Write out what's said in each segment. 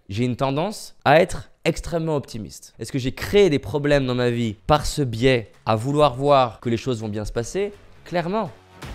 j'ai une tendance à être extrêmement optimiste. Est-ce que j'ai créé des problèmes dans ma vie par ce biais à vouloir voir que les choses vont bien se passer? Clairement.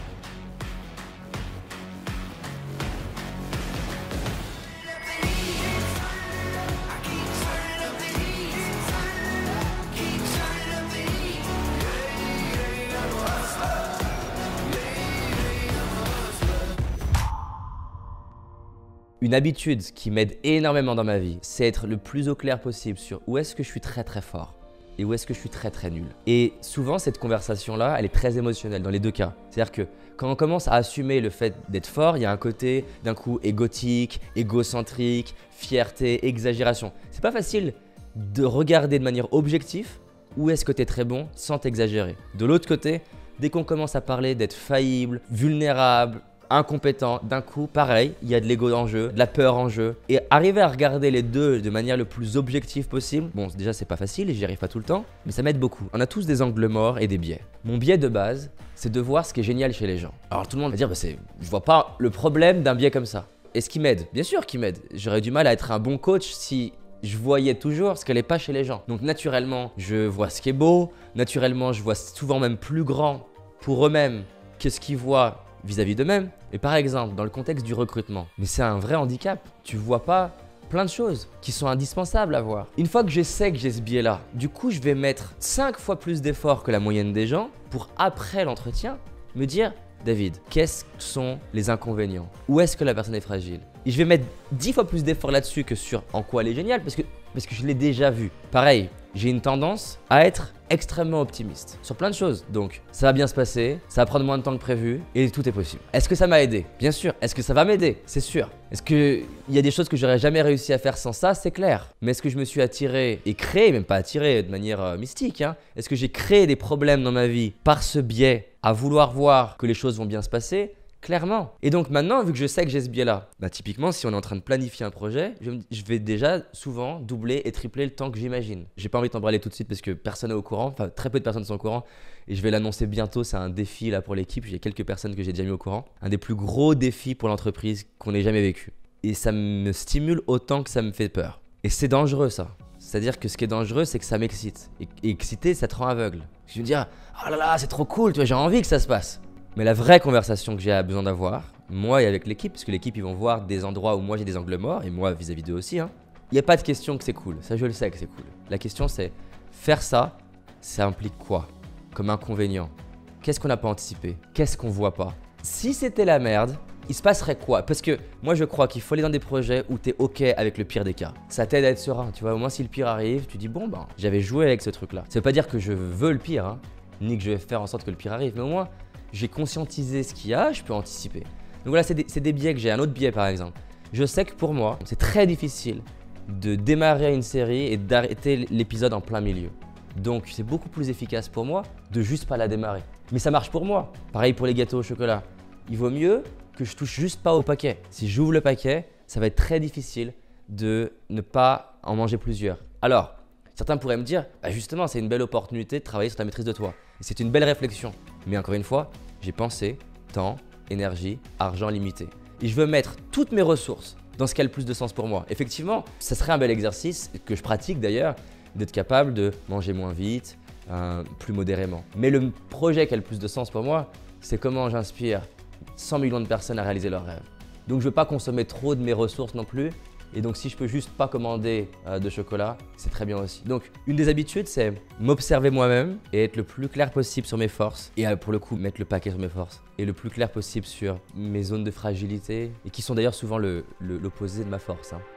Une habitude qui m'aide énormément dans ma vie, c'est être le plus au clair possible sur où est-ce que je suis très très fort et où est-ce que je suis très très nul. Et souvent, cette conversation-là, elle est très émotionnelle dans les deux cas. C'est-à-dire que quand on commence à assumer le fait d'être fort, il y a un côté d'un coup égotique, égocentrique, fierté, exagération. C'est pas facile de regarder de manière objective où est-ce que tu es très bon sans t'exagérer. De l'autre côté, dès qu'on commence à parler d'être faillible, vulnérable, incompétent, d'un coup, pareil, il y a de l'ego en jeu, de la peur en jeu. Et arriver à regarder les deux de manière le plus objective possible, bon, déjà, c'est pas facile et j'y arrive pas tout le temps, mais ça m'aide beaucoup. On a tous des angles morts et des biais. Mon biais de base, c'est de voir ce qui est génial chez les gens. Alors tout le monde va dire, je vois pas le problème d'un biais comme ça. Et ce qui m'aide, bien sûr qui m'aide. J'aurais du mal à être un bon coach si je voyais toujours ce qu'elle n'est pas chez les gens. Donc naturellement, je vois ce qui est beau, naturellement, je vois souvent même plus grand pour eux-mêmes que ce qu'ils voient vis-à-vis d'eux-mêmes. Et par exemple, dans le contexte du recrutement, mais c'est un vrai handicap. Tu vois pas plein de choses qui sont indispensables à voir. Une fois que je sais que j'ai ce biais-là, du coup, je vais mettre 5 fois plus d'efforts que la moyenne des gens pour après l'entretien me dire David, quels sont les inconvénients? Où est-ce que la personne est fragile? Et je vais mettre 10 fois plus d'efforts là-dessus que sur en quoi elle est géniale parce que je l'ai déjà vu. Pareil, j'ai une tendance à être extrêmement optimiste sur plein de choses. Donc, ça va bien se passer, ça va prendre moins de temps que prévu et tout est possible. Est-ce que ça m'a aidé? Bien sûr. Est-ce que ça va m'aider? C'est sûr. Est-ce qu'il y a des choses que j'aurais jamais réussi à faire sans ça? C'est clair. Mais est-ce que je me suis attiré et créé, même pas attiré de manière mystique, hein? Est-ce que j'ai créé des problèmes dans ma vie par ce biais à vouloir voir que les choses vont bien se passer? Clairement. Et donc maintenant, vu que je sais que j'ai ce biais-là, typiquement, si on est en train de planifier un projet, je vais déjà souvent doubler et tripler le temps que j'imagine. J'ai pas envie de t'embraler tout de suite parce que personne n'est au courant, enfin très peu de personnes sont au courant et je vais l'annoncer bientôt, c'est un défi là pour l'équipe, j'ai quelques personnes que j'ai déjà mis au courant. Un des plus gros défis pour l'entreprise qu'on ait jamais vécu. Et ça me stimule autant que ça me fait peur. Et c'est dangereux ça. C'est-à-dire que ce qui est dangereux, c'est que ça m'excite. Et excité, ça te rend aveugle. Je vais me dire, oh là là, c'est trop cool, tu vois, j'ai envie que ça se passe. Mais la vraie conversation que j'ai besoin d'avoir, moi et avec l'équipe, parce que l'équipe, ils vont voir des endroits où moi j'ai des angles morts, et moi vis-à-vis d'eux aussi, hein. Il n'y a pas de question que c'est cool, ça je le sais que c'est cool. La question c'est, faire ça, ça implique quoi comme inconvénient? Qu'est-ce qu'on n'a pas anticipé? Qu'est-ce qu'on voit pas? Si c'était la merde, il se passerait quoi? Parce que moi je crois qu'il faut aller dans des projets où tu es ok avec le pire des cas. Ça t'aide à être serein, tu vois, au moins si le pire arrive, tu dis bon j'avais joué avec ce truc-là. Ça veut pas dire que je veux le pire, hein, ni que je vais faire en sorte que le pire arrive, mais au moins j'ai conscientisé ce qu'il y a, je peux anticiper. Donc voilà, c'est des biais que j'ai. Un autre biais par exemple. Je sais que pour moi, c'est très difficile de démarrer une série et d'arrêter l'épisode en plein milieu. Donc c'est beaucoup plus efficace pour moi de juste pas la démarrer. Mais ça marche pour moi. Pareil pour les gâteaux au chocolat. Il vaut mieux que je touche juste pas au paquet. Si j'ouvre le paquet, ça va être très difficile de ne pas en manger plusieurs. Alors, certains pourraient me dire, justement, c'est une belle opportunité de travailler sur ta maîtrise de toi. Et c'est une belle réflexion. Mais encore une fois, j'ai pensé, temps, énergie, argent limité. Et je veux mettre toutes mes ressources dans ce qui a le plus de sens pour moi. Effectivement, ça serait un bel exercice, que je pratique d'ailleurs, d'être capable de manger moins vite, plus modérément. Mais le projet qui a le plus de sens pour moi, c'est comment j'inspire 100 millions de personnes à réaliser leurs rêves. Donc je ne veux pas consommer trop de mes ressources non plus. Et donc si je peux juste pas commander de chocolat, c'est très bien aussi. Donc une des habitudes, c'est m'observer moi-même et être le plus clair possible sur mes forces. Et pour le coup, mettre le paquet sur mes forces. Et le plus clair possible sur mes zones de fragilité. Et qui sont d'ailleurs souvent l'opposé de ma force, hein.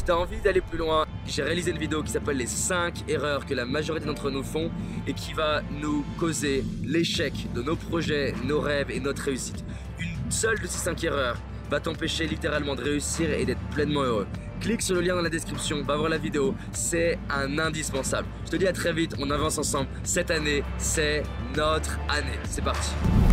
tu as envie d'aller plus loin, j'ai réalisé une vidéo qui s'appelle les 5 erreurs que la majorité d'entre nous font et qui va nous causer l'échec de nos projets, nos rêves et notre réussite. Une seule de ces 5 erreurs va t'empêcher littéralement de réussir et d'être pleinement heureux. Clique sur le lien dans la description, va voir la vidéo, c'est un indispensable. Je te dis à très vite, on avance ensemble. Cette année, c'est notre année. C'est parti.